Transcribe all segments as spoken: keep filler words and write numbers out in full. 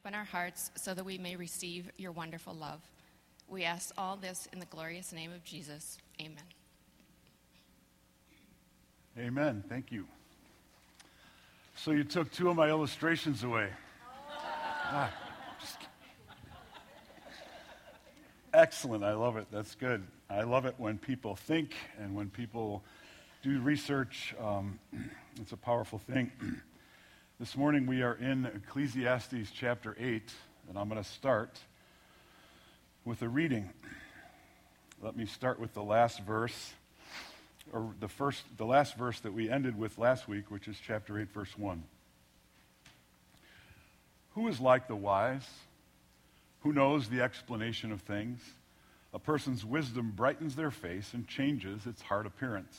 open our hearts so that we may receive your wonderful love. We ask all this in the glorious name of Jesus. Amen. Amen. Thank you. So you took two of my illustrations away. Ah, just Excellent. I love it. That's good. I love it when people think and when people do research. Um, it's a powerful thing. This morning we are in Ecclesiastes chapter eight, and I'm going to start with a reading. Let me start with the last verse, or the first, the last verse that we ended with last week, which is chapter eight, verse one. Who is like the wise? Who knows the explanation of things? A person's wisdom brightens their face and changes its hard appearance.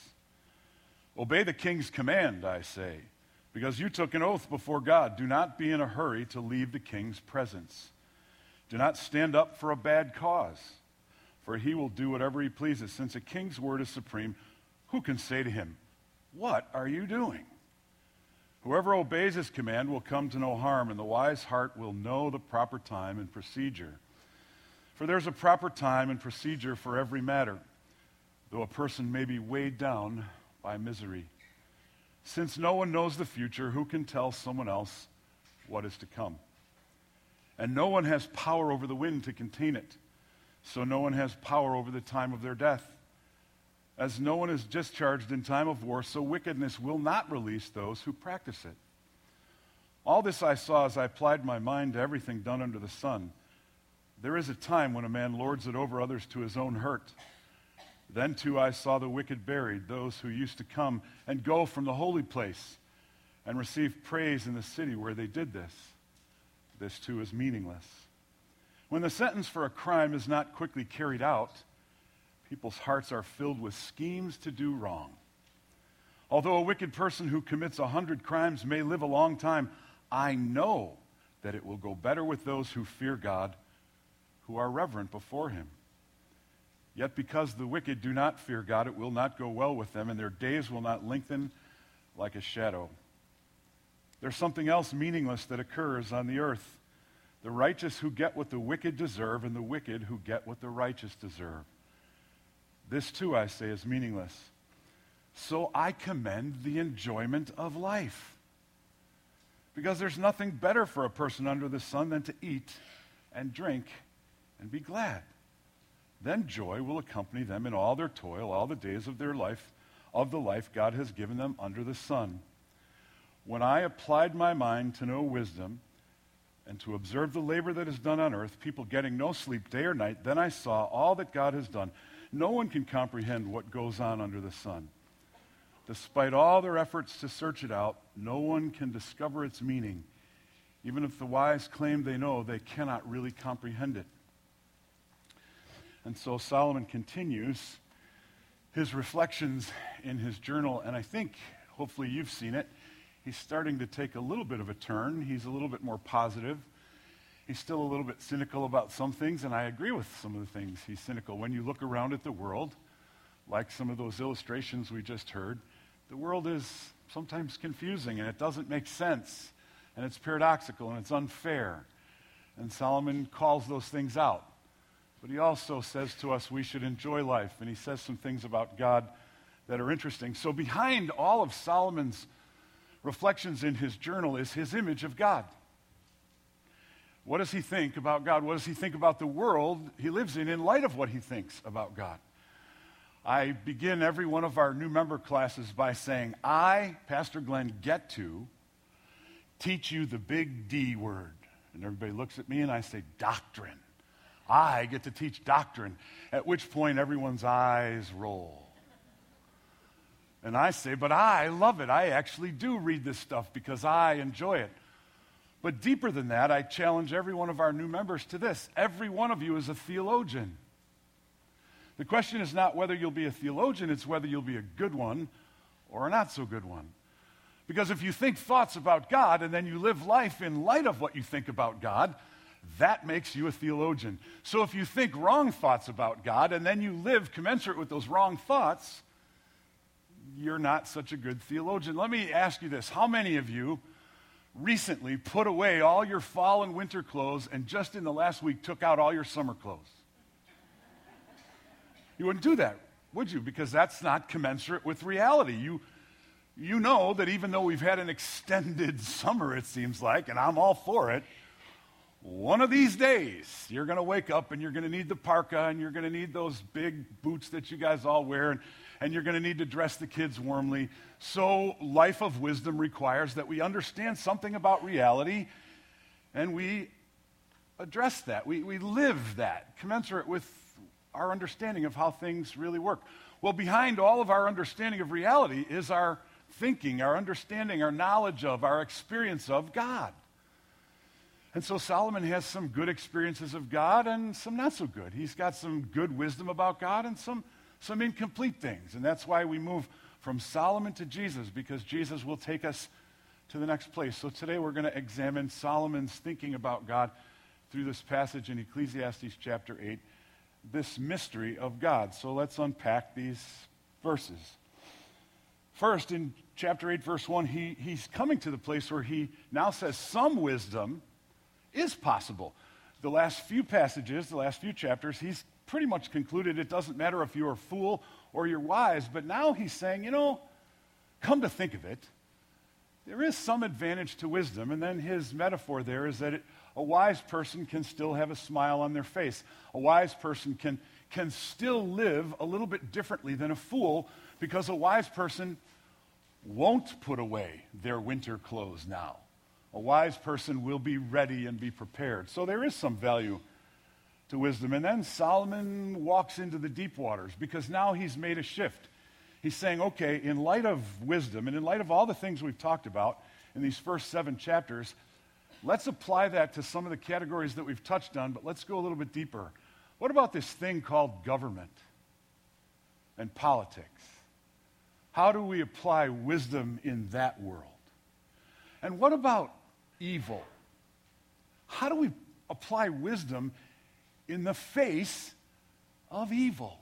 Obey the king's command, I say, because you took an oath before God. Do not be in a hurry to leave the king's presence. Do not stand up for a bad cause, for he will do whatever he pleases. Since a king's word is supreme, who can say to him, "What are you doing?" Whoever obeys his command will come to no harm, and the wise heart will know the proper time and procedure. For there's a proper time and procedure for every matter, though a person may be weighed down by misery. Since no one knows the future, who can tell someone else what is to come? And no one has power over the wind to contain it, so no one has power over the time of their death. As no one is discharged in time of war, so wickedness will not release those who practice it. All this I saw as I applied my mind to everything done under the sun. There is a time when a man lords it over others to his own hurt. Then too I saw the wicked buried, those who used to come and go from the holy place and receive praise in the city where they did this. This too is meaningless. When the sentence for a crime is not quickly carried out, people's hearts are filled with schemes to do wrong. Although a wicked person who commits a hundred crimes may live a long time, I know that it will go better with those who fear God, who are reverent before him. Yet because the wicked do not fear God, it will not go well with them, and their days will not lengthen like a shadow. There's something else meaningless that occurs on the earth. The righteous who get what the wicked deserve, and the wicked who get what the righteous deserve. This too, I say, is meaningless. So I commend the enjoyment of life. Because there's nothing better for a person under the sun than to eat and drink and be glad. Then joy will accompany them in all their toil, all the days of their life, of the life God has given them under the sun. When I applied my mind to know wisdom and to observe the labor that is done on earth, people getting no sleep day or night, then I saw all that God has done. No one can comprehend what goes on under the sun. Despite all their efforts to search it out, no one can discover its meaning. Even if the wise claim they know, they cannot really comprehend it. And so Solomon continues his reflections in his journal, and I think, hopefully you've seen it, he's starting to take a little bit of a turn. He's a little bit more positive. He's still a little bit cynical about some things, and I agree with some of the things. He's cynical. When you look around at the world, like some of those illustrations we just heard, the world is sometimes confusing, and it doesn't make sense, and it's paradoxical, and it's unfair. And Solomon calls those things out. But he also says to us we should enjoy life, and he says some things about God that are interesting. So behind all of Solomon's reflections in his journal is his image of God. What does he think about God? What does he think about the world he lives in in light of what he thinks about God? I begin every one of our new member classes by saying, I, Pastor Glenn, get to teach you the big D word. And everybody looks at me and I say, doctrine. I get to teach doctrine, at which point everyone's eyes roll. And I say, but I love it. I actually do read this stuff because I enjoy it. But deeper than that, I challenge every one of our new members to this. Every one of you is a theologian. The question is not whether you'll be a theologian, it's whether you'll be a good one or a not so good one. Because if you think thoughts about God and then you live life in light of what you think about God, that makes you a theologian. So if you think wrong thoughts about God and then you live commensurate with those wrong thoughts, you're not such a good theologian. Let me ask you this. How many of you recently put away all your fall and winter clothes and just in the last week took out all your summer clothes? You wouldn't do that, would you? Because that's not commensurate with reality. You, you know that even though we've had an extended summer, it seems like, and I'm all for it, one of these days, you're going to wake up and you're going to need the parka and you're going to need those big boots that you guys all wear and, and you're going to need to dress the kids warmly. So life of wisdom requires that we understand something about reality and we address that. We, we live that, commensurate with our understanding of how things really work. Well, behind all of our understanding of reality is our thinking, our understanding, our knowledge of, our experience of God. And so Solomon has some good experiences of God and some not so good. He's got some good wisdom about God and some, some incomplete things. And that's why we move from Solomon to Jesus, because Jesus will take us to the next place. So today we're going to examine Solomon's thinking about God through this passage in Ecclesiastes chapter eight, this mystery of God. So let's unpack these verses. First, in chapter eight, verse one, he, he's coming to the place where he now says some wisdom is possible. The last few passages, the last few chapters, he's pretty much concluded it doesn't matter if you're a fool or you're wise, but now he's saying, you know, come to think of it, there is some advantage to wisdom, and then his metaphor there is that it, a wise person can still have a smile on their face. A wise person can, can still live a little bit differently than a fool, because a wise person won't put away their winter clothes now. A wise person will be ready and be prepared. So there is some value to wisdom. And then Solomon walks into the deep waters because now he's made a shift. He's saying, okay, in light of wisdom and in light of all the things we've talked about in these first seven chapters, let's apply that to some of the categories that we've touched on, but let's go a little bit deeper. What about this thing called government and politics? How do we apply wisdom in that world? And what about evil? How do we apply wisdom in the face of evil?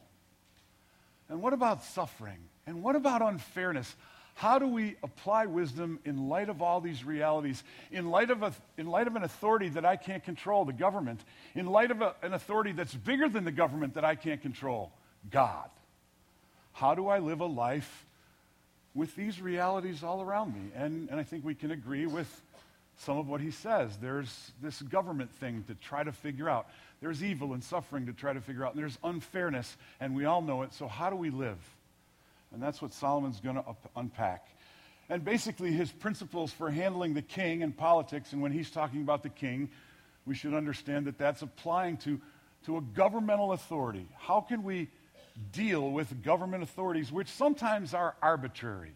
And what about suffering? And what about unfairness? How do we apply wisdom in light of all these realities, in light of, a, in light of an authority that I can't control, the government, in light of a, an authority that's bigger than the government that I can't control, God? How do I live a life with these realities all around me? And, and I think we can agree with some of what he says. There's this government thing to try to figure out. There's evil and suffering to try to figure out. And there's unfairness, and we all know it. So how do we live? And that's what Solomon's going to up- unpack. And basically his principles for handling the king and politics, and when he's talking about the king, we should understand that that's applying to, to a governmental authority. How can we deal with government authorities which sometimes are arbitrary,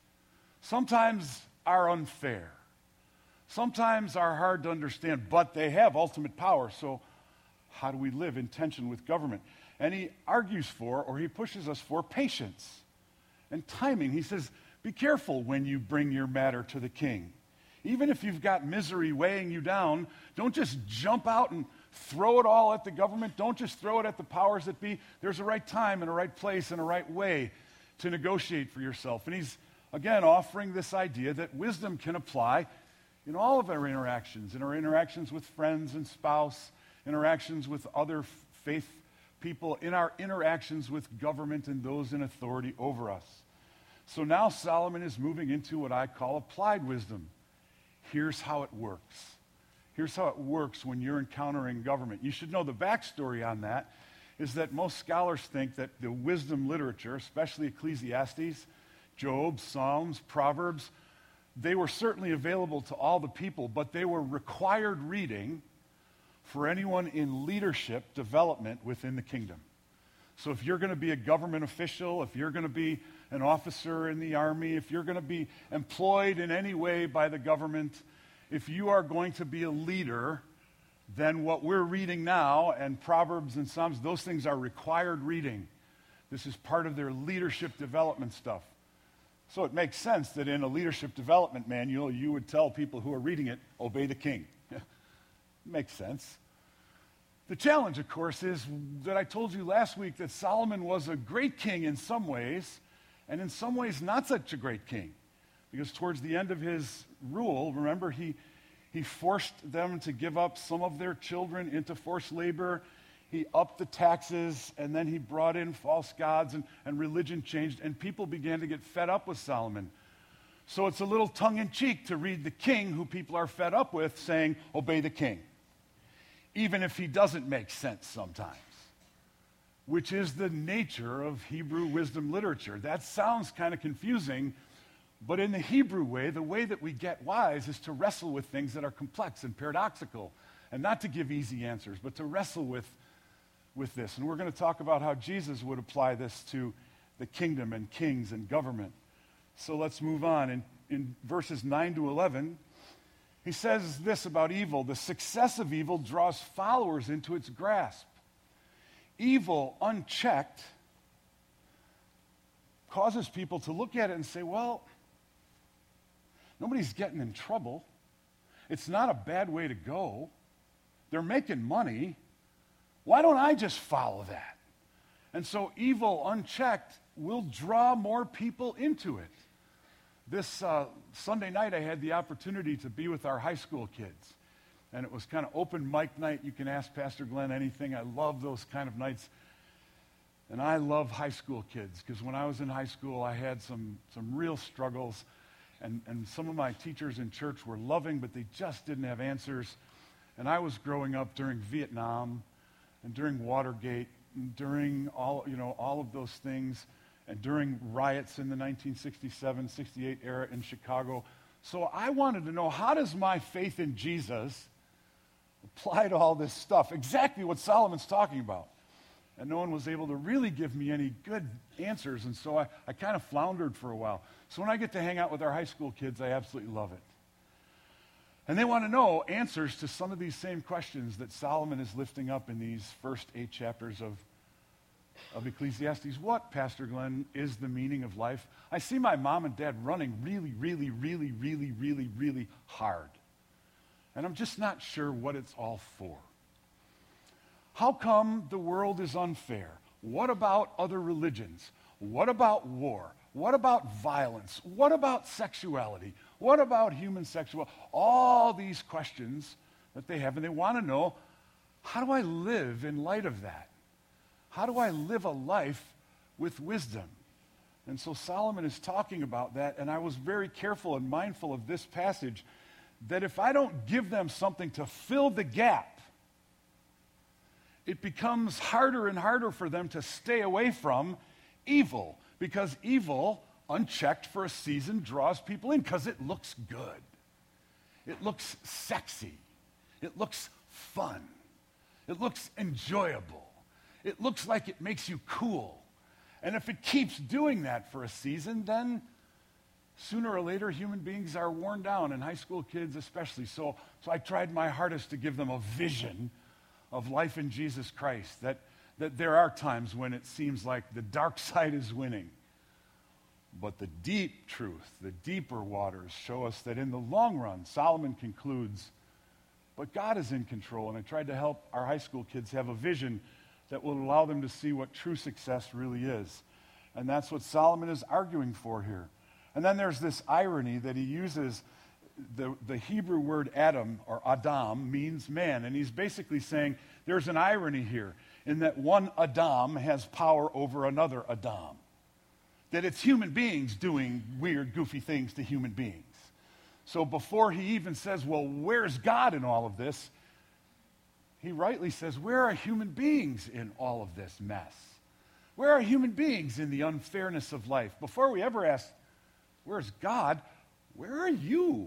sometimes are unfair, sometimes are hard to understand, but they have ultimate power. So how do we live in tension with government? And he argues for, or he pushes us for, patience and timing. He says, be careful when you bring your matter to the king. Even if you've got misery weighing you down, don't just jump out and throw it all at the government. Don't just throw it at the powers that be. There's a right time and a right place and a right way to negotiate for yourself. And he's, again, offering this idea that wisdom can apply in all of our interactions, in our interactions with friends and spouse, interactions with other faith people, in our interactions with government and those in authority over us. So now Solomon is moving into what I call applied wisdom. Here's how it works. Here's how it works when you're encountering government. You should know the backstory on that is that most scholars think that the wisdom literature, especially Ecclesiastes, Job, Psalms, Proverbs, they were certainly available to all the people, but they were required reading for anyone in leadership development within the kingdom. So if you're going to be a government official, if you're going to be an officer in the army, if you're going to be employed in any way by the government, if you are going to be a leader, then what we're reading now, and Proverbs and Psalms, those things are required reading. This is part of their leadership development stuff. So it makes sense that in a leadership development manual, you would tell people who are reading it, obey the king. Makes sense. The challenge, of course, is that I told you last week that Solomon was a great king in some ways, and in some ways not such a great king. Because towards the end of his rule, remember, he, he forced them to give up some of their children into forced labor. He upped the taxes, and then he brought in false gods, and, and religion changed, and people began to get fed up with Solomon. So it's a little tongue-in-cheek to read the king who people are fed up with saying, obey the king, even if he doesn't make sense sometimes, which is the nature of Hebrew wisdom literature. That sounds kind of confusing, but in the Hebrew way, the way that we get wise is to wrestle with things that are complex and paradoxical, and not to give easy answers, but to wrestle with, with this. And we're going to talk about how Jesus would apply this to the kingdom and kings and government. So let's move on. In, in verses nine to eleven, he says this about evil: the success of evil draws followers into its grasp. Evil, unchecked, causes people to look at it and say, well, nobody's getting in trouble. It's not a bad way to go. They're making money. Why don't I just follow that? And so evil, unchecked, will draw more people into it. This uh, Sunday night, I had the opportunity to be with our high school kids. And it was kind of open mic night. You can ask Pastor Glenn anything. I love those kind of nights. And I love high school kids, because when I was in high school, I had some, some real struggles. And, and some of my teachers in church were loving, but they just didn't have answers. And I was growing up during Vietnam and during Watergate and during all, you know, all of those things, and during riots in the nineteen sixty-seven sixty-eight era in Chicago. So I wanted to know, how does my faith in Jesus apply to all this stuff? Exactly what Solomon's talking about. And no one was able to really give me any good answers, and so I, I kind of floundered for a while. So when I get to hang out with our high school kids, I absolutely love it. And they want to know answers to some of these same questions that Solomon is lifting up in these first eight chapters of of Ecclesiastes. What, Pastor Glenn, is the meaning of life? I see my mom and dad running really, really, really, really, really, really hard. And I'm just not sure what it's all for. How come the world is unfair? What about other religions? What about war? What about violence? What about sexuality? What about human sexuality? All these questions that they have, and they want to know, how do I live in light of that? How do I live a life with wisdom? And so Solomon is talking about that, and I was very careful and mindful of this passage, that if I don't give them something to fill the gap, it becomes harder and harder for them to stay away from evil, because evil, unchecked for a season, draws people in because it looks good. It looks sexy. It looks fun. It looks enjoyable. It looks like it makes you cool. And if it keeps doing that for a season, then sooner or later human beings are worn down, and high school kids especially. So, so I tried my hardest to give them a vision of life in Jesus Christ, that, that there are times when it seems like the dark side is winning. But the deep truth, the deeper waters show us that in the long run, Solomon concludes, but God is in control. And I tried to help our high school kids have a vision that will allow them to see what true success really is. And that's what Solomon is arguing for here. And then there's this irony that he uses. The, the Hebrew word Adam, or Adam, means man. And he's basically saying there's an irony here in that one Adam has power over another Adam. That it's human beings doing weird, goofy things to human beings. So before he even says, well, where's God in all of this? He rightly says, where are human beings in all of this mess? Where are human beings in the unfairness of life? Before we ever ask, where's God? Where are you?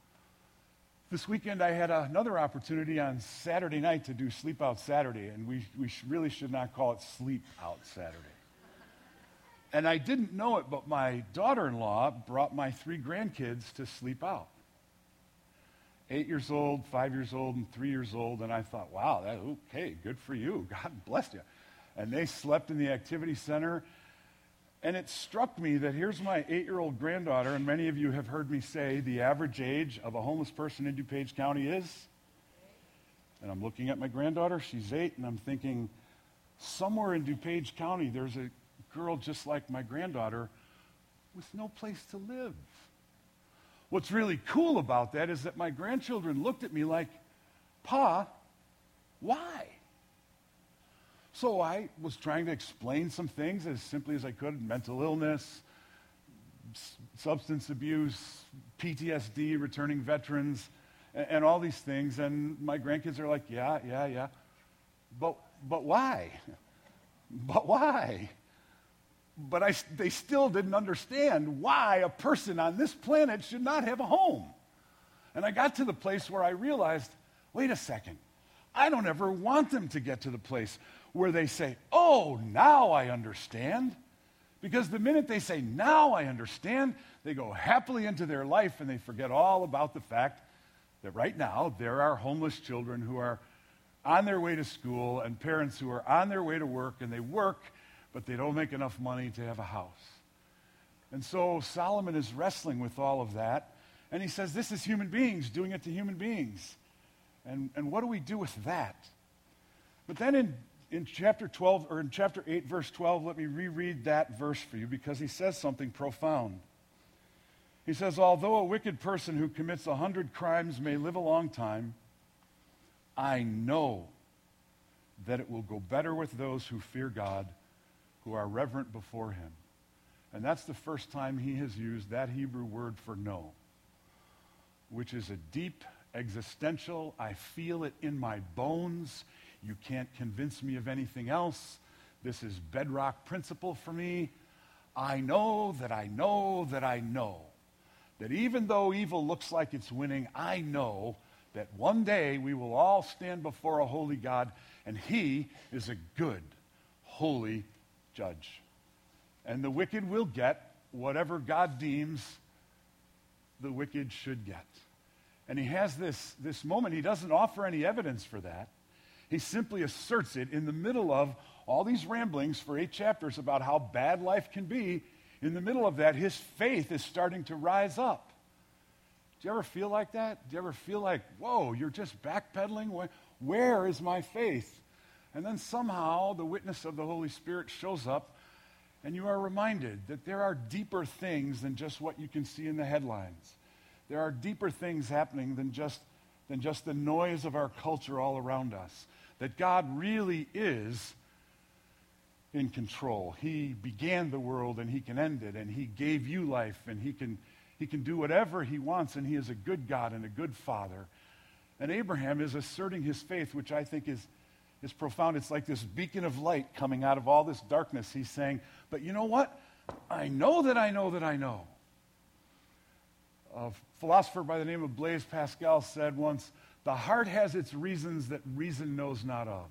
This weekend I had another opportunity on Saturday night to do Sleep Out Saturday, and we, we really should not call it Sleep Out Saturday. And I didn't know it, but my daughter-in-law brought my three grandkids to sleep out. Eight years old, five years old, and three years old. And I thought, wow, that, okay, good for you. God bless you. And they slept in the activity center. And it struck me that here's my eight-year-old granddaughter, and many of you have heard me say the average age of a homeless person in DuPage County is. And I'm looking at my granddaughter, she's eight, and I'm thinking, somewhere in DuPage County, there's a girl just like my granddaughter with no place to live. what's really cool about that is that my grandchildren looked at me like, Pa, why? So I was trying to explain some things as simply as I could: mental illness, s- substance abuse, P T S D, returning veterans, and, and all these things. And my grandkids are like, yeah, yeah, yeah. But, but why? But why? But I, they still didn't understand why a person on this planet should not have a home. And I got to the place where I realized, wait a second, I don't ever want them to get to the place where they say, oh, now I understand. Because the minute they say, now I understand, they go happily into their life and they forget all about the fact that right now there are homeless children who are on their way to school and parents who are on their way to work, and they work, but they don't make enough money to have a house. And so Solomon is wrestling with all of that, and he says, this is human beings doing it to human beings. And, and what do we do with that? But then in, in chapter twelve, or in chapter eight, verse twelve, let me reread that verse for you, because he says something profound. He says, although a wicked person who commits a hundred crimes may live a long time, I know that it will go better with those who fear God, who are reverent before him. And that's the first time he has used that Hebrew word for know, which is a deep, existential, I feel it in my bones. You can't convince me of anything else. This is bedrock principle for me. I know that I know that I know that even though evil looks like it's winning, I know that one day we will all stand before a holy God, and he is a good, holy judge. And the wicked will get whatever God deems the wicked should get. And he has this, this moment. He doesn't offer any evidence for that. He simply asserts it in the middle of all these ramblings for eight chapters about how bad life can be. In the middle of that, his faith is starting to rise up. Do you ever feel like that? Do you ever feel like, whoa, you're just backpedaling? Where, where is my faith? And then somehow the witness of the Holy Spirit shows up, and you are reminded that there are deeper things than just what you can see in the headlines. There are deeper things happening than just, than just the noise of our culture all around us. That God really is in control. He began the world, and he can end it, and he gave you life, and he can, he can do whatever he wants, and he is a good God and a good Father. And Abraham is asserting his faith, which I think is, is profound. It's like this beacon of light coming out of all this darkness. He's saying, but you know what? I know that I know that I know. A philosopher by the name of Blaise Pascal said once, the heart has its reasons that reason knows not of.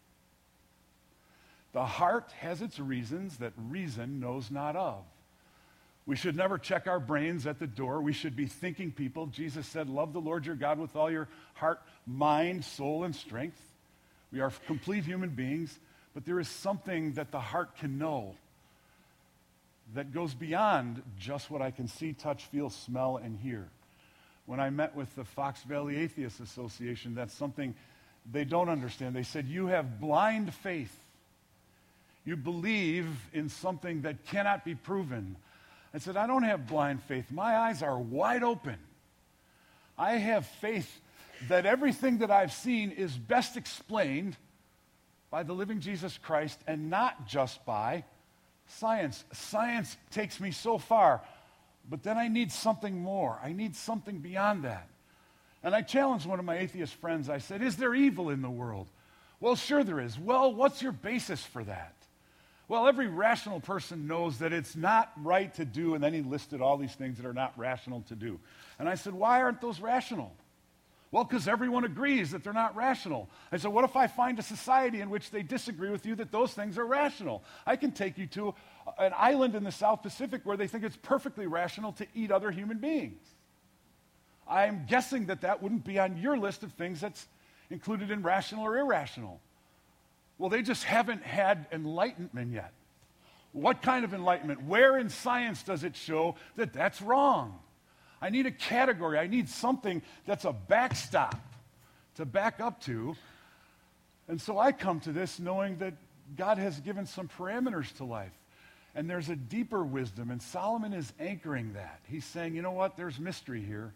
The heart has its reasons that reason knows not of. We should never check our brains at the door. We should be thinking people. Jesus said, love the Lord your God with all your heart, mind, soul, and strength. We are complete human beings, but there is something that the heart can know that goes beyond just what I can see, touch, feel, smell, and hear. When I met with the Fox Valley Atheist Association, that's something they don't understand. They said, you have blind faith. You believe in something that cannot be proven. I said, I don't have blind faith. My eyes are wide open. I have faith that everything that I've seen is best explained by the living Jesus Christ and not just by science. Science takes me so far, but then I need something more. I need something beyond that. And I challenged one of my atheist friends. I said, is there evil in the world? Well, sure there is. Well, what's your basis for that? Well, every rational person knows that it's not right to do, and then he listed all these things that are not rational to do. And I said, why aren't those rational? Well, because everyone agrees that they're not rational. I said, what if I find a society in which they disagree with you that those things are rational? I can take you to an island in the South Pacific where they think it's perfectly rational to eat other human beings. I'm guessing that that wouldn't be on your list of things that's included in rational or irrational. Well, they just haven't had enlightenment yet. What kind of enlightenment? Where in science does it show that that's wrong? I need a category. I need something that's a backstop to back up to. And so I come to this knowing that God has given some parameters to life. And there's a deeper wisdom, and Solomon is anchoring that. He's saying, you know what, there's mystery here.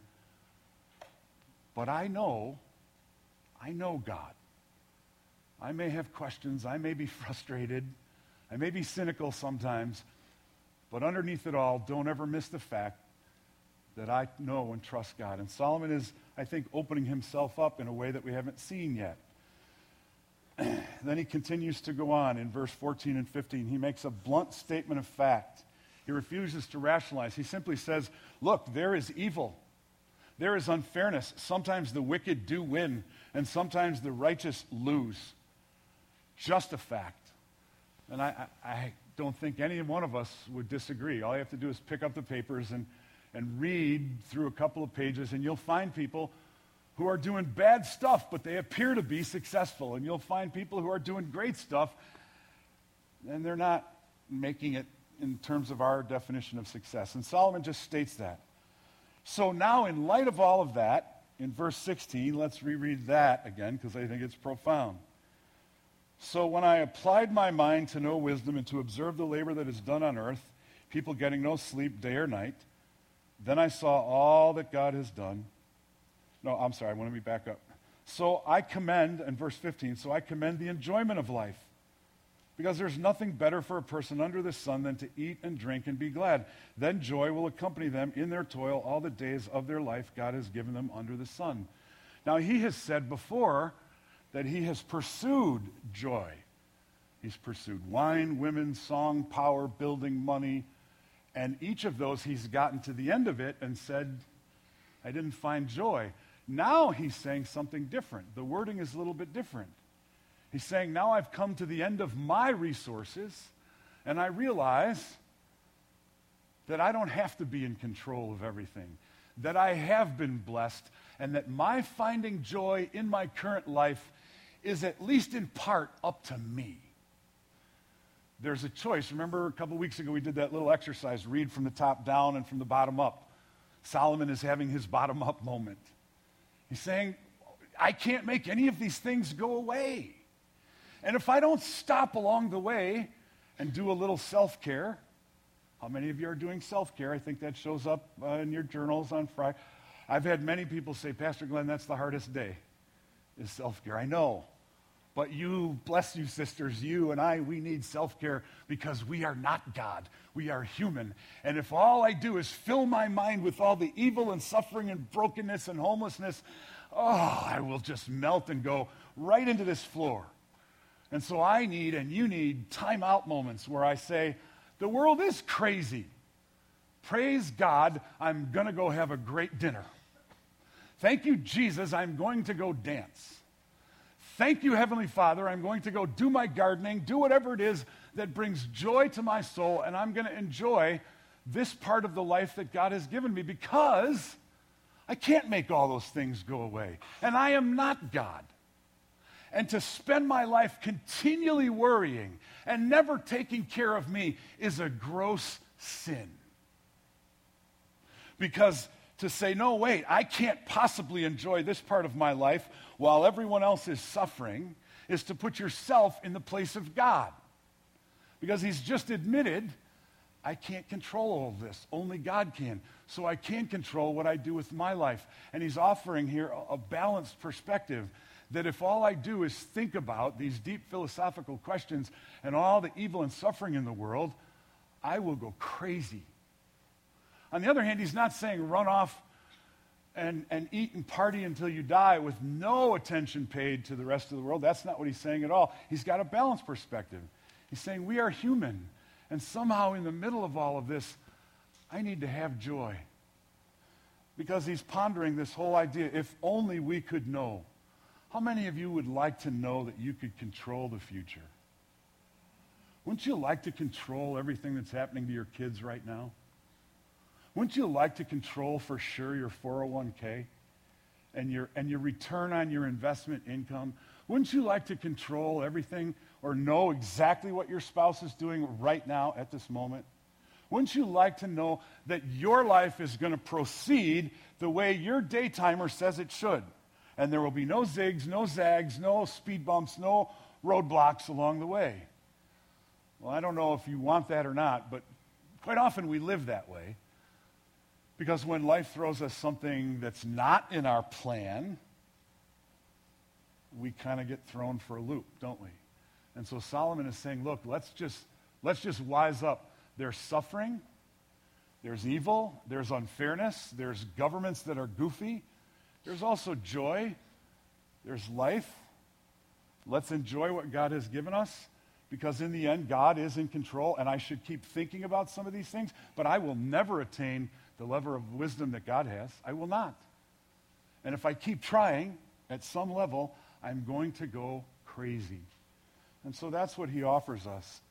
But I know, I know God. I may have questions, I may be frustrated, I may be cynical sometimes, but underneath it all, don't ever miss the fact that I know and trust God. And Solomon is, I think, opening himself up in a way that we haven't seen yet. Then he continues to go on in verse fourteen and fifteen. He makes a blunt statement of fact. He refuses to rationalize. He simply says, look, there is evil. There is unfairness. Sometimes the wicked do win, and sometimes the righteous lose. Just a fact. And I, I, I don't think any one of us would disagree. All you have to do is pick up the papers and, and read through a couple of pages, and you'll find people who are doing bad stuff, but they appear to be successful. And you'll find people who are doing great stuff, and they're not making it in terms of our definition of success. And Solomon just states that. So now, in light of all of that, in verse sixteen, let's reread that again, because I think it's profound. So when I applied my mind to know wisdom and to observe the labor that is done on earth, people getting no sleep day or night, then I saw all that God has done. No, I'm sorry, I want to be back up. So I commend, in verse fifteen, so I commend the enjoyment of life, because there's nothing better for a person under the sun than to eat and drink and be glad. Then joy will accompany them in their toil all the days of their life God has given them under the sun. Now, he has said before that he has pursued joy. He's pursued wine, women, song, power, building, money, and each of those he's gotten to the end of it and said, I didn't find joy. Now he's saying something different. The wording is a little bit different. He's saying, now I've come to the end of my resources, and I realize that I don't have to be in control of everything, that I have been blessed, and that my finding joy in my current life is at least in part up to me. There's a choice. Remember a couple weeks ago we did that little exercise, read from the top down and from the bottom up. Solomon is having his bottom up moment. He's saying, I can't make any of these things go away. And if I don't stop along the way and do a little self-care, how many of you are doing self-care? I think that shows up uh, in your journals on Friday. I've had many people say, Pastor Glenn, that's the hardest day, is self-care. I know. But you, bless you sisters, you and I, we need self-care because we are not God. We are human. And if all I do is fill my mind with all the evil and suffering and brokenness and homelessness, oh, I will just melt and go right into this floor. And so I need, and you need, time-out moments where I say, the world is crazy. Praise God, I'm going to go have a great dinner. Thank you, Jesus, I'm going to go dance. Thank you, Heavenly Father, I'm going to go do my gardening, do whatever it is that brings joy to my soul, and I'm going to enjoy this part of the life that God has given me because I can't make all those things go away, and I am not God. And to spend my life continually worrying and never taking care of me is a gross sin. Because to say, no, wait, I can't possibly enjoy this part of my life while everyone else is suffering is to put yourself in the place of God. Because he's just admitted, I can't control all of this. Only God can. So I can't control what I do with my life. And he's offering here a, a balanced perspective that if all I do is think about these deep philosophical questions and all the evil and suffering in the world, I will go crazy. On the other hand, he's not saying run off and, and eat and party until you die with no attention paid to the rest of the world. That's not what he's saying at all. He's got a balanced perspective. He's saying we are human, and somehow in the middle of all of this, I need to have joy. Because he's pondering this whole idea, if only we could know. How many of you would like to know that you could control the future? Wouldn't you like to control everything that's happening to your kids right now? Wouldn't you like to control for sure your four oh one k and your, and your return on your investment income? Wouldn't you like to control everything or know exactly what your spouse is doing right now at this moment? Wouldn't you like to know that your life is going to proceed the way your daytimer says it should? And there will be no zigs, no zags, no speed bumps, no roadblocks along the way. Well, I don't know if you want that or not, but quite often we live that way. Because when life throws us something that's not in our plan, we kind of get thrown for a loop, don't we? And so Solomon is saying, look, let's just let's just wise up. There's suffering, there's evil, there's unfairness, there's governments that are goofy. There's also joy, there's life. Let's enjoy what God has given us, because in the end, God is in control, and I should keep thinking about some of these things, but I will never attain the level of wisdom that God has. I will not. And if I keep trying, at some level, I'm going to go crazy. And so that's what he offers us.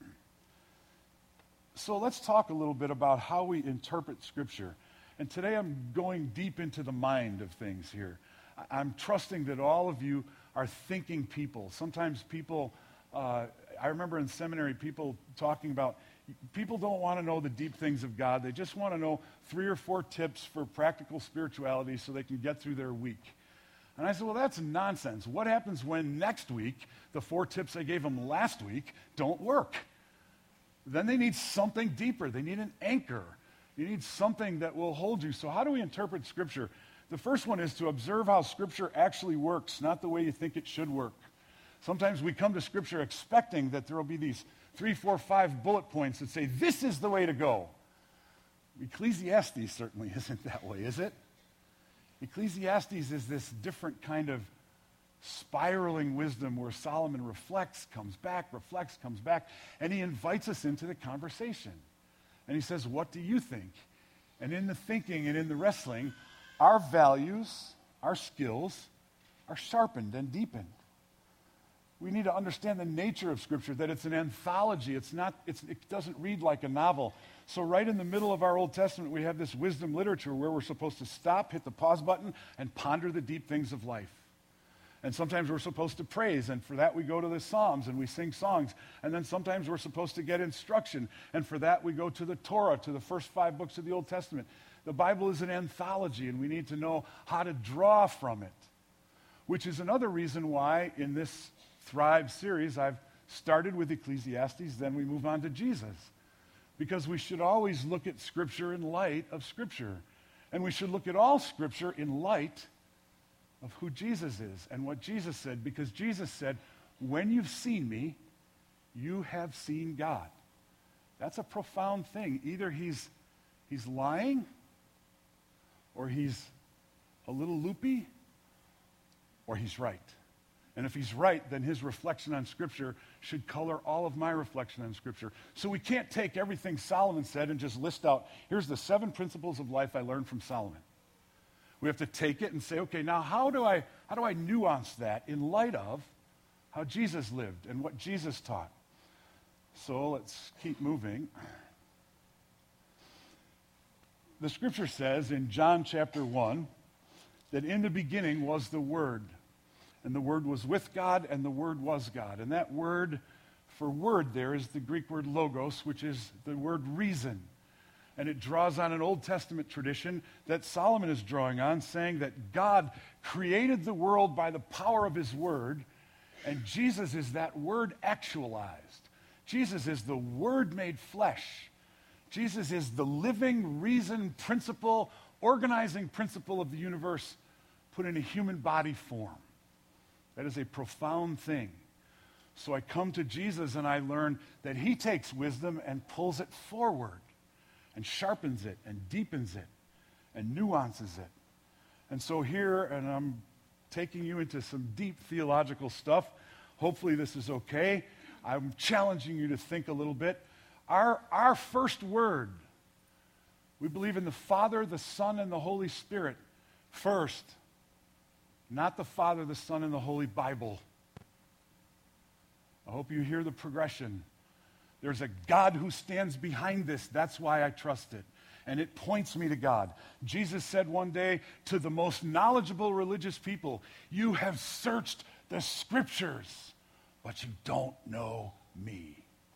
So let's talk a little bit about how we interpret Scripture. And today I'm going deep into the mind of things here. I'm trusting that all of you are thinking people. Sometimes people, uh, I remember in seminary people talking about, people don't want to know the deep things of God. They just want to know three or four tips for practical spirituality so they can get through their week. And I said, well, that's nonsense. What happens when next week the four tips I gave them last week don't work? Then they need something deeper. They need an anchor. You need something that will hold you. So how do we interpret Scripture? The first one is to observe how Scripture actually works, not the way you think it should work. Sometimes we come to Scripture expecting that there will be these three, four, five bullet points that say, this is the way to go. Ecclesiastes certainly isn't that way, is it? Ecclesiastes is this different kind of spiraling wisdom where Solomon reflects, comes back, reflects, comes back, and he invites us into the conversation. And he says, what do you think? And in the thinking and in the wrestling, our values, our skills are sharpened and deepened. We need to understand the nature of Scripture, that it's an anthology. It's not, it's, it doesn't read like a novel. So right in the middle of our Old Testament, we have this wisdom literature where we're supposed to stop, hit the pause button, and ponder the deep things of life. And sometimes we're supposed to praise, and for that we go to the Psalms and we sing songs. And then sometimes we're supposed to get instruction, and for that we go to the Torah, to the first five books of the Old Testament. The Bible is an anthology, and we need to know how to draw from it, which is another reason why in this Thrive series I've started with Ecclesiastes, then we move on to Jesus. Because we should always look at Scripture in light of Scripture. And we should look at all Scripture in light of who Jesus is and what Jesus said. Because Jesus said, when you've seen me, you have seen God. That's a profound thing. Either he's, he's lying, or he's a little loopy, or he's right. And if he's right, then his reflection on Scripture should color all of my reflection on Scripture. So we can't take everything Solomon said and just list out, here's the seven principles of life I learned from Solomon. We have to take it and say, okay, now how do I how do I nuance that in light of how Jesus lived and what Jesus taught? So let's keep moving. The Scripture says in John chapter one that in the beginning was the Word. And the Word was with God, and the Word was God. And that word for word there is the Greek word logos, which is the word reason. And it draws on an Old Testament tradition that Solomon is drawing on, saying that God created the world by the power of his Word, and Jesus is that Word actualized. Jesus is the Word made flesh. Jesus is the living reason principle, organizing principle of the universe put in a human body form. That is a profound thing. So I come to Jesus and I learn that he takes wisdom and pulls it forward and sharpens it and deepens it and nuances it. And so here, and I'm taking you into some deep theological stuff. Hopefully this is okay. I'm challenging you to think a little bit. Our, our first word, we believe in the Father, the Son, and the Holy Spirit first. Not the Father, the Son, and the Holy Bible. I hope you hear the progression. There's a God who stands behind this. That's why I trust it. And it points me to God. Jesus said one day to the most knowledgeable religious people, you have searched the Scriptures, but you don't know me.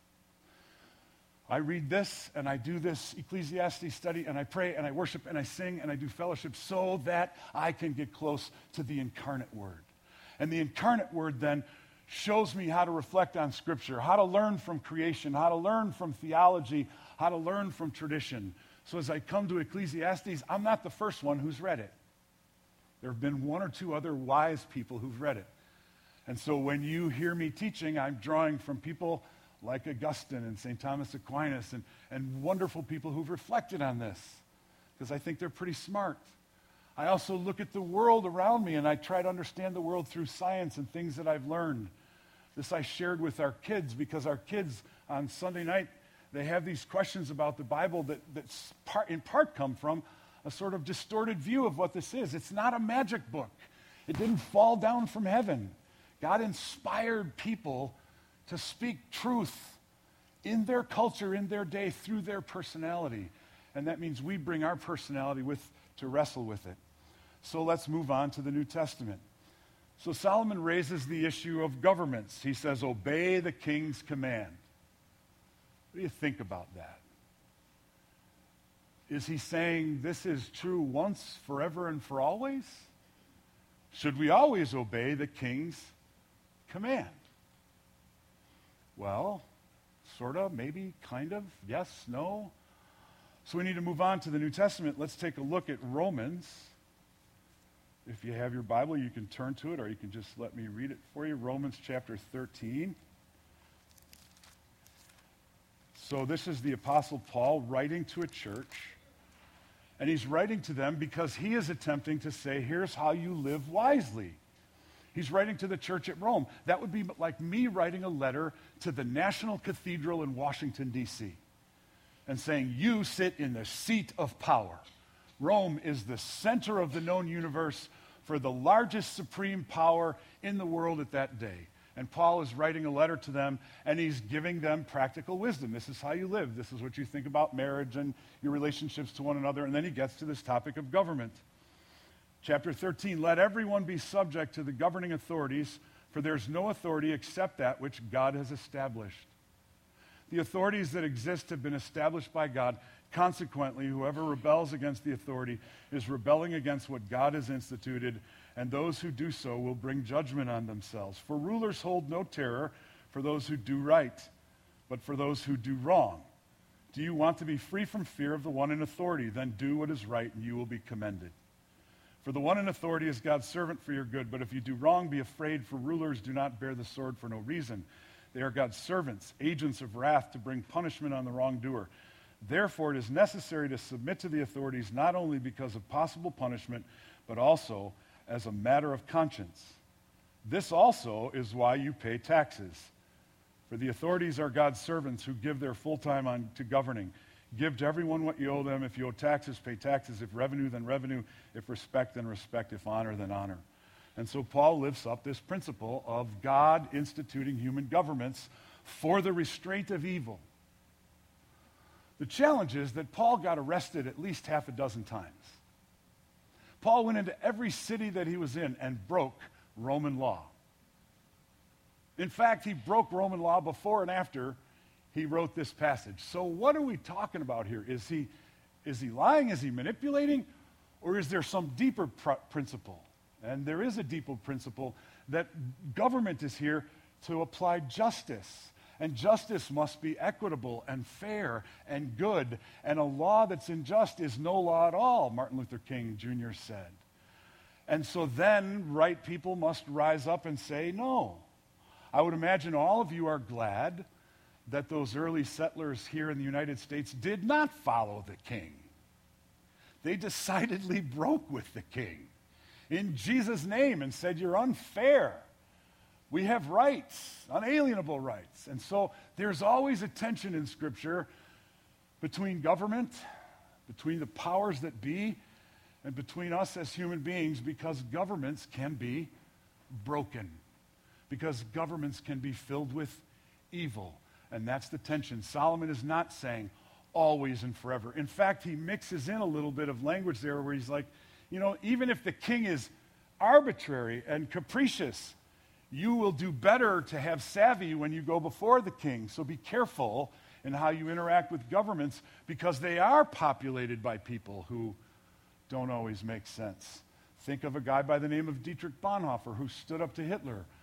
I read this, and I do this Ecclesiastes study, and I pray, and I worship, and I sing, and I do fellowship so that I can get close to the incarnate Word. And the incarnate Word then shows me how to reflect on Scripture, how to learn from creation, how to learn from theology, how to learn from tradition. So as I come to Ecclesiastes, I'm not the first one who's read it. There have been one or two other wise people who've read it. And so when you hear me teaching, I'm drawing from people like Augustine and Saint Thomas Aquinas and, and wonderful people who've reflected on this, because I think they're pretty smart. I also look at the world around me and I try to understand the world through science and things that I've learned. This I shared with our kids, because our kids on Sunday night, they have these questions about the Bible that, that part, in part come from a sort of distorted view of what this is. It's not a magic book. It didn't fall down from heaven. God inspired people to speak truth in their culture, in their day, through their personality. And that means we bring our personality with to wrestle with it. So let's move on to the New Testament. So Solomon raises the issue of governments. He says, obey the king's command. What do you think about that? Is he saying this is true once, forever, and for always? Should we always obey the king's command? Well, sort of, maybe, kind of, yes, no. So we need to move on to the New Testament. Let's take a look at Romans. If you have your Bible, you can turn to it, or you can just let me read it for you. Romans chapter thirteen. So this is the Apostle Paul writing to a church, and he's writing to them because he is attempting to say, here's how you live wisely. He's writing to the church at Rome. That would be like me writing a letter to the National Cathedral in Washington, D C, and saying, you sit in the seat of power. Rome is the center of the known universe for the largest supreme power in the world at that day. And Paul is writing a letter to them, and he's giving them practical wisdom. This is how you live. This is what you think about marriage and your relationships to one another. And then he gets to this topic of government. Chapter thirteen, let everyone be subject to the governing authorities, for there's no authority except that which God has established. The authorities that exist have been established by God. Consequently, whoever rebels against the authority is rebelling against what God has instituted, and those who do so will bring judgment on themselves. For rulers hold no terror for those who do right, but for those who do wrong. Do you want to be free from fear of the one in authority? Then do what is right, and you will be commended. For the one in authority is God's servant for your good, but if you do wrong, be afraid, for rulers do not bear the sword for no reason. They are God's servants, agents of wrath to bring punishment on the wrongdoer. Therefore, it is necessary to submit to the authorities not only because of possible punishment, but also as a matter of conscience. This also is why you pay taxes. For the authorities are God's servants who give their full time on to governing. Give to everyone what you owe them. If you owe taxes, pay taxes. If revenue, then revenue. If respect, then respect. If honor, then honor. And so Paul lifts up this principle of God instituting human governments for the restraint of evil. The challenge is that Paul got arrested at least half a dozen times. Paul went into every city that he was in and broke Roman law. In fact, he broke Roman law before and after he wrote this passage. So what are we talking about here? Is he, is he lying? Is he manipulating? Or is there some deeper pr- principle? And there is a deeper principle that government is here to apply justice. And justice must be equitable and fair and good. And a law that's unjust is no law at all, Martin Luther King Junior said. And so then right people must rise up and say no. I would imagine all of you are glad that those early settlers here in the United States did not follow the king. They decidedly broke with the king in Jesus' name and said, you're unfair. We have rights, unalienable rights. And so there's always a tension in Scripture between government, between the powers that be, and between us as human beings, because governments can be broken, because governments can be filled with evil. And that's the tension. Solomon is not saying always and forever. In fact, he mixes in a little bit of language there where he's like, you know, even if the king is arbitrary and capricious, you will do better to have savvy when you go before the king. So be careful in how you interact with governments, because they are populated by people who don't always make sense. Think of a guy by the name of Dietrich Bonhoeffer who stood up to Hitler.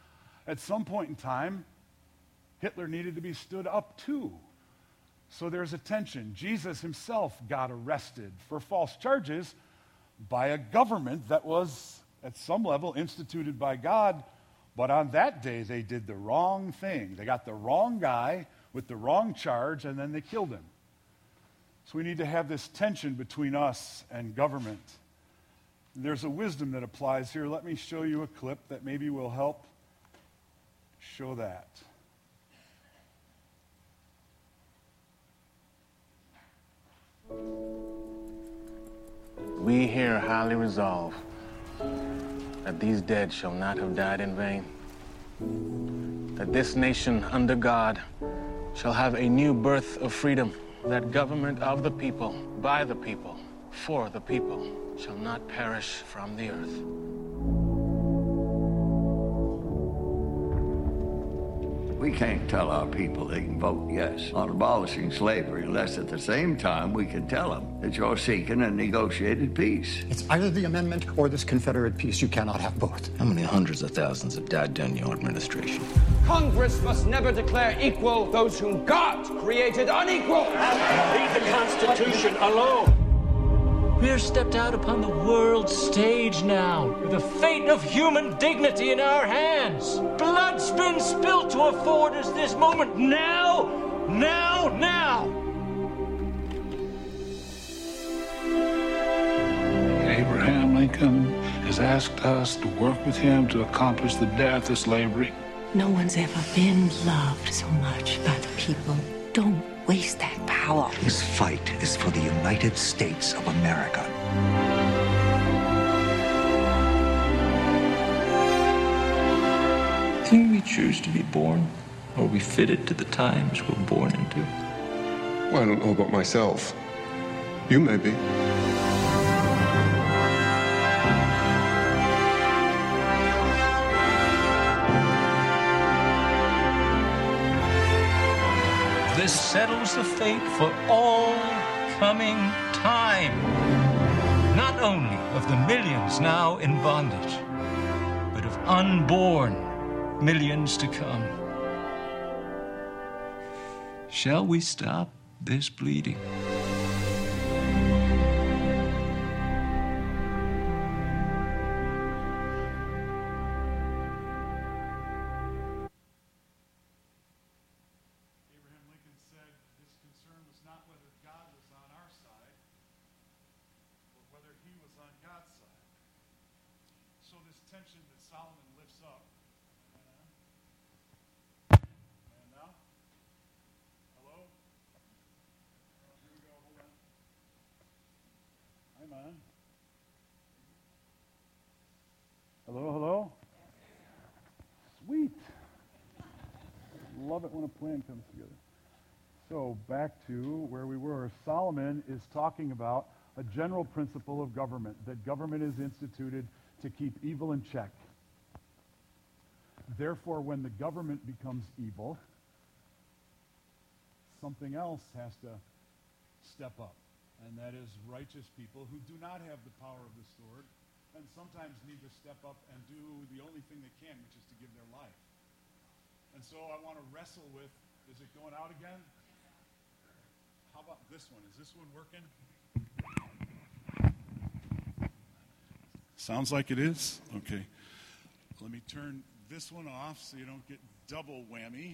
At some point in time, Hitler needed to be stood up to. So there's a tension. Jesus himself got arrested for false charges by a government that was, at some level, instituted by God. But on that day, they did the wrong thing. They got the wrong guy with the wrong charge, and then they killed him. So we need to have this tension between us and government. There's a wisdom that applies here. Let me show you a clip that maybe will help show that. We here highly resolve that these dead shall not have died in vain, that this nation under God shall have a new birth of freedom, that government of the people, by the people, for the people, shall not perish from the earth. We can't tell our people they can vote yes on abolishing slavery unless at the same time we can tell them that you're seeking a negotiated peace. It's either the amendment or this Confederate peace. You cannot have both. How many hundreds of thousands have died during your administration? Congress must never declare equal those whom God created unequal. Leave the Constitution alone. We are stepped out upon the world's stage now, with the fate of human dignity in our hands. Blood's been spilled to afford us this moment. Now, now, now! Abraham Lincoln has asked us to work with him to accomplish the death of slavery. No one's ever been loved so much by the people. Don't waste that power. This fight is for the United States of America. Can we choose to be born, or are we fitted to the times we're born into? Well, I don't know about myself. You may be. This settles the fate for all coming time. Not only of the millions now in bondage, but of unborn millions to come. Shall we stop this bleeding? Tension that Solomon lifts up. And now? Hello? Oh, here we go. Hold on. I'm on. Hello, hello? Sweet. Love it when a plan comes together. So back to where we were. Solomon is talking about a general principle of government, that government is instituted to keep evil in check. Therefore, when the government becomes evil, something else has to step up, and that is righteous people who do not have the power of the sword and sometimes need to step up and do the only thing they can, which is to give their life. And so I want to wrestle with, is it going out again? How about this one? Is this one working? Sounds like it is? Okay. Let me turn this one off so you don't get double whammy.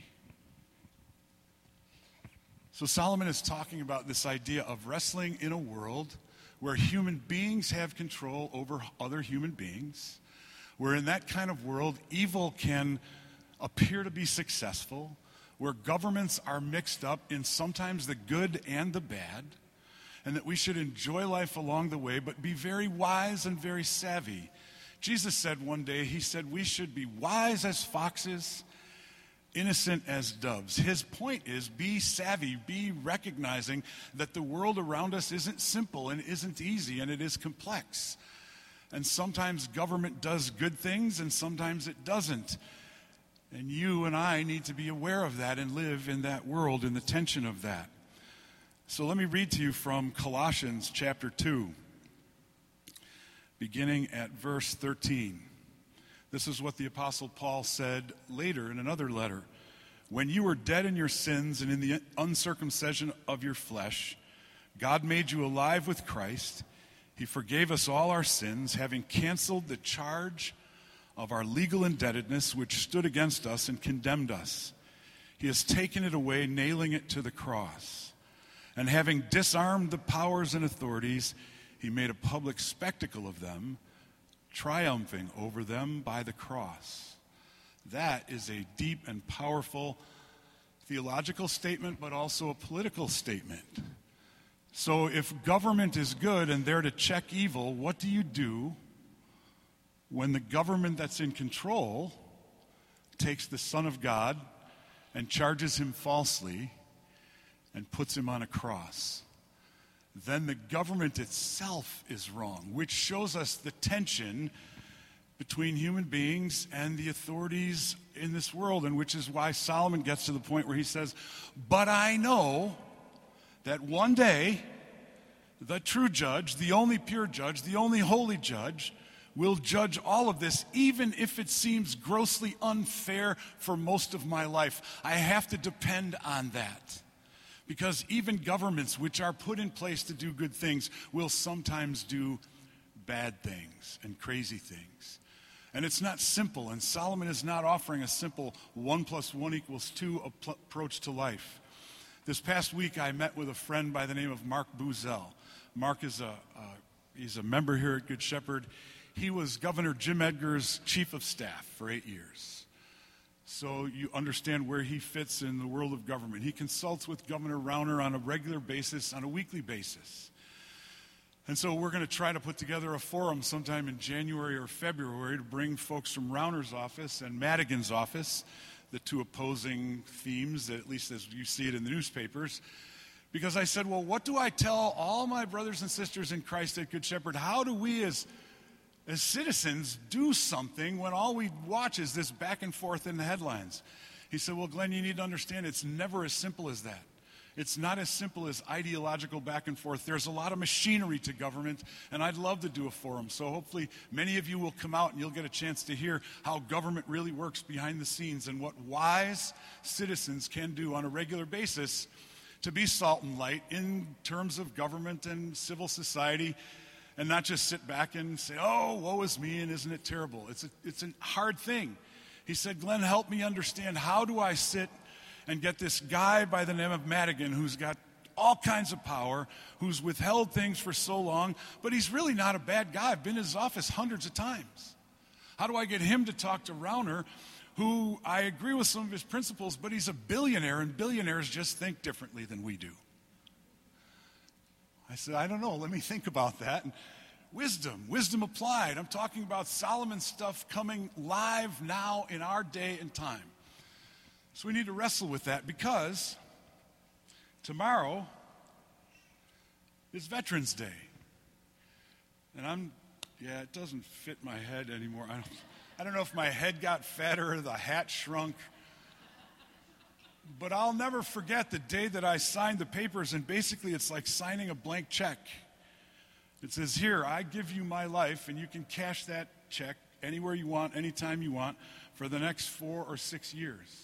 So Solomon is talking about this idea of wrestling in a world where human beings have control over other human beings, where in that kind of world, evil can appear to be successful, where governments are mixed up in sometimes the good and the bad, and that we should enjoy life along the way, but be very wise and very savvy. Jesus said one day, he said, we should be wise as foxes, innocent as doves. His point is, be savvy, be recognizing that the world around us isn't simple and isn't easy, and it is complex. And sometimes government does good things, and sometimes it doesn't. And you and I need to be aware of that and live in that world, in the tension of that. So let me read to you from Colossians chapter two, beginning at verse thirteen. This is what the Apostle Paul said later in another letter. When you were dead in your sins and in the uncircumcision of your flesh, God made you alive with Christ. He forgave us all our sins, having canceled the charge of our legal indebtedness which stood against us and condemned us. He has taken it away, nailing it to the cross. And having disarmed the powers and authorities, he made a public spectacle of them, triumphing over them by the cross. That is a deep and powerful theological statement, but also a political statement. So if government is good and there to check evil, what do you do when the government that's in control takes the Son of God and charges him falsely and puts him on a cross? Then the government itself is wrong, which shows us the tension between human beings and the authorities in this world, and which is why Solomon gets to the point where he says, but I know that one day the true judge, the only pure judge, the only holy judge, will judge all of this, even if it seems grossly unfair for most of my life. I have to depend on that. Because even governments which are put in place to do good things will sometimes do bad things and crazy things. And it's not simple, and Solomon is not offering a simple one plus one equals two approach to life. This past week I met with a friend by the name of Mark Buzel. Mark is a, uh, he's a member here at Good Shepherd. He was Governor Jim Edgar's chief of staff for eight years. So you understand where he fits in the world of government. He consults with Governor Rauner on a regular basis, on a weekly basis. And so we're going to try to put together a forum sometime in January or February to bring folks from Rauner's office and Madigan's office, the two opposing themes, at least as you see it in the newspapers. Because I said, well, what do I tell all my brothers and sisters in Christ at Good Shepherd? How do we as As citizens, do something when all we watch is this back and forth in the headlines? He said, well, Glenn, you need to understand it's never as simple as that. It's not as simple as ideological back and forth. There's a lot of machinery to government, and I'd love to do a forum. So hopefully many of you will come out and you'll get a chance to hear how government really works behind the scenes and what wise citizens can do on a regular basis to be salt and light in terms of government and civil society, and not just sit back and say, oh, woe is me, and isn't it terrible? It's a, it's a hard thing. He said, Glenn, help me understand, how do I sit and get this guy by the name of Madigan, who's got all kinds of power, who's withheld things for so long, but he's really not a bad guy. I've been in his office hundreds of times. How do I get him to talk to Rauner, who I agree with some of his principles, but he's a billionaire, and billionaires just think differently than we do? I said, I don't know. Let me think about that. And wisdom, wisdom applied. I'm talking about Solomon stuff coming live now in our day and time. So we need to wrestle with that, because tomorrow is Veterans Day. And I'm, yeah, it doesn't fit my head anymore. I don't, I don't know if my head got fatter or the hat shrunk. But I'll never forget the day that I signed the papers, and basically it's like signing a blank check. It says, here, I give you my life, and you can cash that check anywhere you want, anytime you want, for the next four or six years.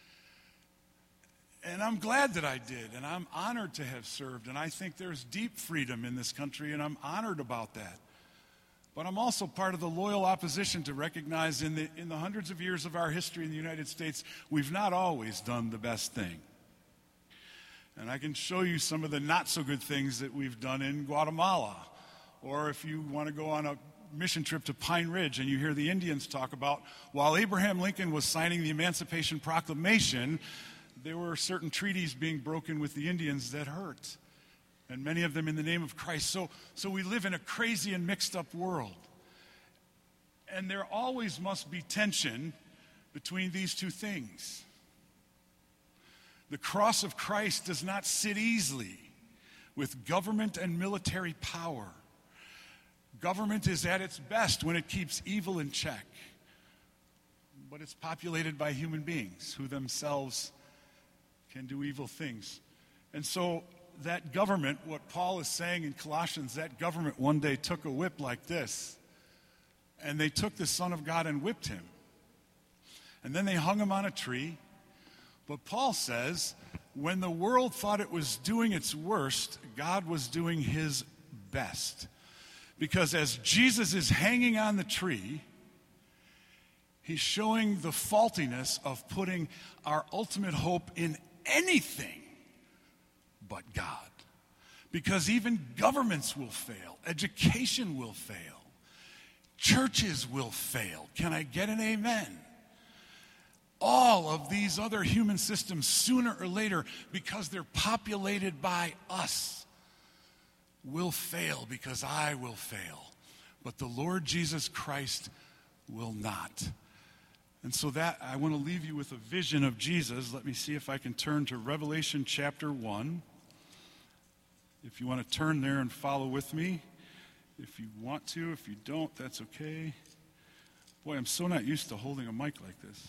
And I'm glad that I did, and I'm honored to have served, and I think there's deep freedom in this country, and I'm honored about that. But I'm also part of the loyal opposition to recognize in the, in the hundreds of years of our history in the United States, we've not always done the best thing. And I can show you some of the not so good things that we've done in Guatemala. Or if you want to go on a mission trip to Pine Ridge and you hear the Indians talk about, while Abraham Lincoln was signing the Emancipation Proclamation, there were certain treaties being broken with the Indians that hurt. And many of them in the name of Christ. So, so we live in a crazy and mixed up world. And there always must be tension between these two things. The cross of Christ does not sit easily with government and military power. Government is at its best when it keeps evil in check. But it's populated by human beings who themselves can do evil things. And so that government, what Paul is saying in Colossians, that government one day took a whip like this and they took the Son of God and whipped him. And then they hung him on a tree. But Paul says, when the world thought it was doing its worst, God was doing his best. Because as Jesus is hanging on the tree, he's showing the faultiness of putting our ultimate hope in anything but God. Because even governments will fail, education will fail, churches will fail. Can I get an amen? All of these other human systems, sooner or later, because they're populated by us, will fail because I will fail. But the Lord Jesus Christ will not. And so that, I want to leave you with a vision of Jesus. Let me see if I can turn to Revelation chapter one. If you want to turn there and follow with me. If you want to, if you don't, that's okay. Boy, I'm so not used to holding a mic like this.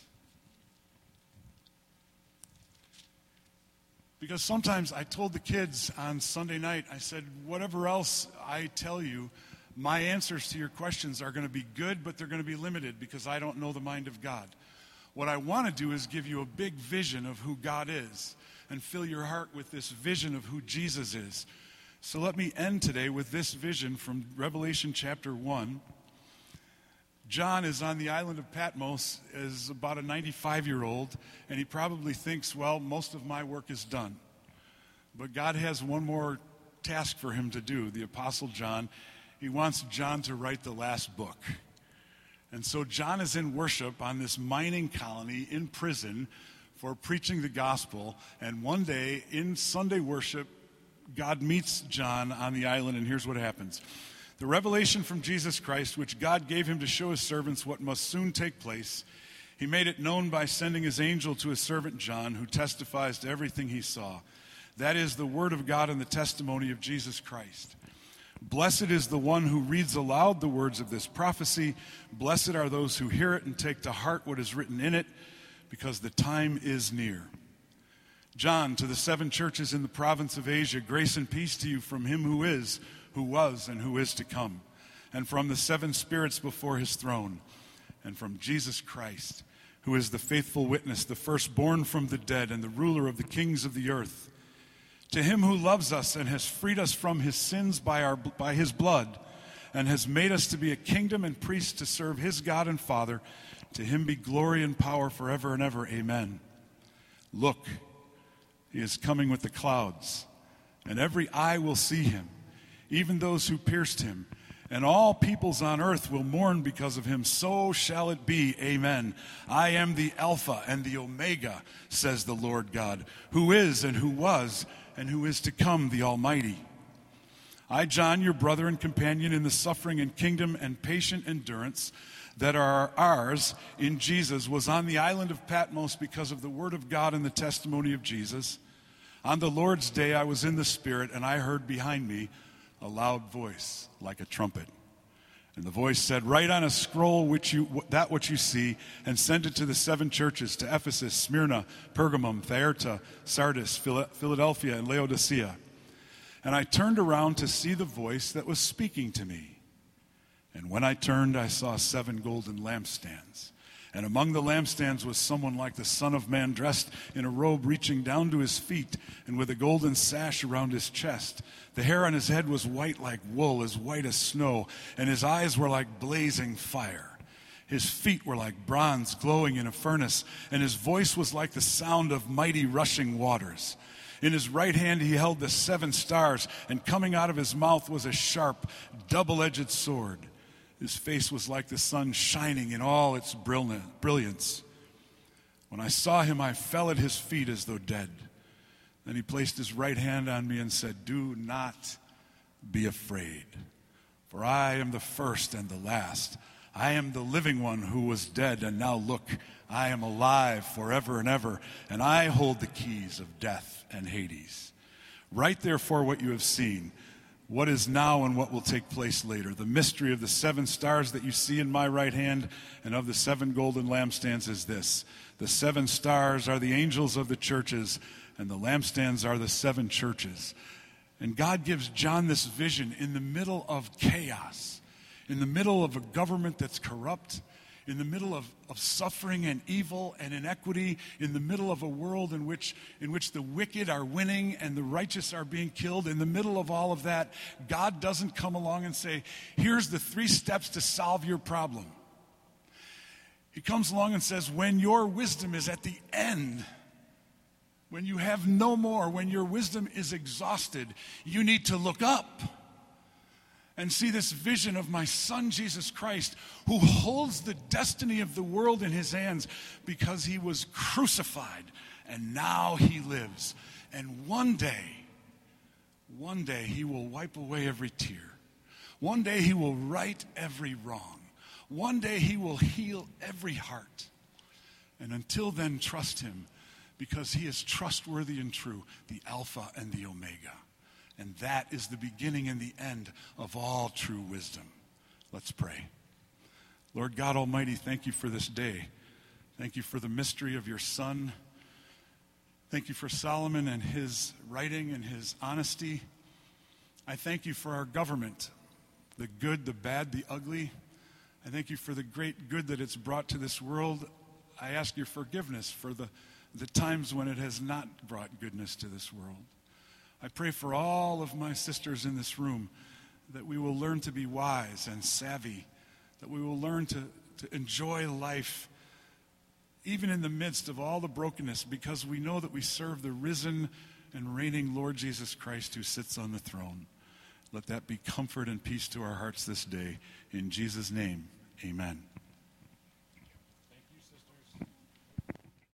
Because sometimes I told the kids on Sunday night, I said, whatever else I tell you, my answers to your questions are going to be good, but they're going to be limited because I don't know the mind of God. What I want to do is give you a big vision of who God is and fill your heart with this vision of who Jesus is. So let me end today with this vision from Revelation chapter one. John is on the island of Patmos as about a ninety-five-year-old, and he probably thinks, well, most of my work is done. But God has one more task for him to do, the Apostle John. He wants John to write the last book. And so John is in worship on this mining colony in prison for preaching the gospel. And one day in Sunday worship, God meets John on the island, and here's what happens. The revelation from Jesus Christ, which God gave him to show his servants what must soon take place, he made it known by sending his angel to his servant John, who testifies to everything he saw. That is the word of God and the testimony of Jesus Christ. Blessed is the one who reads aloud the words of this prophecy. Blessed are those who hear it and take to heart what is written in it, because the time is near. John, to the seven churches in the province of Asia, grace and peace to you from him who is, who was, and who is to come, and from the seven spirits before his throne, and from Jesus Christ, who is the faithful witness, the firstborn from the dead, and the ruler of the kings of the earth. To him who loves us and has freed us from his sins by, our, by his blood, and has made us to be a kingdom and priests to serve his God and Father, to him be glory and power forever and ever. Amen. Look, he is coming with the clouds, and every eye will see him, even those who pierced him, and all peoples on earth will mourn because of him. So shall it be. Amen. I am the Alpha and the Omega, says the Lord God, who is and who was and who is to come, the Almighty. I, John, your brother and companion in the suffering and kingdom and patient endurance that are ours in Jesus, was on the island of Patmos because of the word of God and the testimony of Jesus. On the Lord's day I was in the Spirit, and I heard behind me a loud voice like a trumpet. And the voice said, write on a scroll which you, that which you see, and send it to the seven churches, to Ephesus, Smyrna, Pergamum, Thyatira, Sardis, Philadelphia, and Laodicea. And I turned around to see the voice that was speaking to me. And when I turned, I saw seven golden lampstands. And among the lampstands was someone like the Son of Man, dressed in a robe reaching down to his feet, and with a golden sash around his chest. The hair on his head was white like wool, as white as snow, and his eyes were like blazing fire. His feet were like bronze glowing in a furnace, and his voice was like the sound of mighty rushing waters. In his right hand he held the seven stars, and coming out of his mouth was a sharp, double-edged sword. His face was like the sun shining in all its brilliance. When I saw him, I fell at his feet as though dead. Then he placed his right hand on me and said, do not be afraid, for I am the first and the last. I am the living one who was dead, and now look, I am alive forever and ever, and I hold the keys of death and Hades. Write therefore what you have seen, what is now and what will take place later. The mystery of the seven stars that you see in my right hand and of the seven golden lampstands is this. The seven stars are the angels of the churches, and the lampstands are the seven churches. And God gives John this vision in the middle of chaos, in the middle of a government that's corrupt, in the middle of, of suffering and evil and inequity, in the middle of a world in which, in which the wicked are winning and the righteous are being killed, in the middle of all of that, God doesn't come along and say, here's the three steps to solve your problem. He comes along and says, when your wisdom is at the end, when you have no more, when your wisdom is exhausted, you need to look up and see this vision of my Son, Jesus Christ, who holds the destiny of the world in his hands because he was crucified and now he lives. And one day, one day he will wipe away every tear. One day he will right every wrong. One day he will heal every heart. And until then, trust him because he is trustworthy and true, the Alpha and the Omega. And that is the beginning and the end of all true wisdom. Let's pray. Lord God Almighty, thank you for this day. Thank you for the mystery of your Son. Thank you for Solomon and his writing and his honesty. I thank you for our government, the good, the bad, the ugly. I thank you for the great good that it's brought to this world. I ask your forgiveness for the, the times when it has not brought goodness to this world. I pray for all of my sisters in this room that we will learn to be wise and savvy, that we will learn to, to enjoy life even in the midst of all the brokenness, because we know that we serve the risen and reigning Lord Jesus Christ who sits on the throne. Let that be comfort and peace to our hearts this day. In Jesus' name, amen.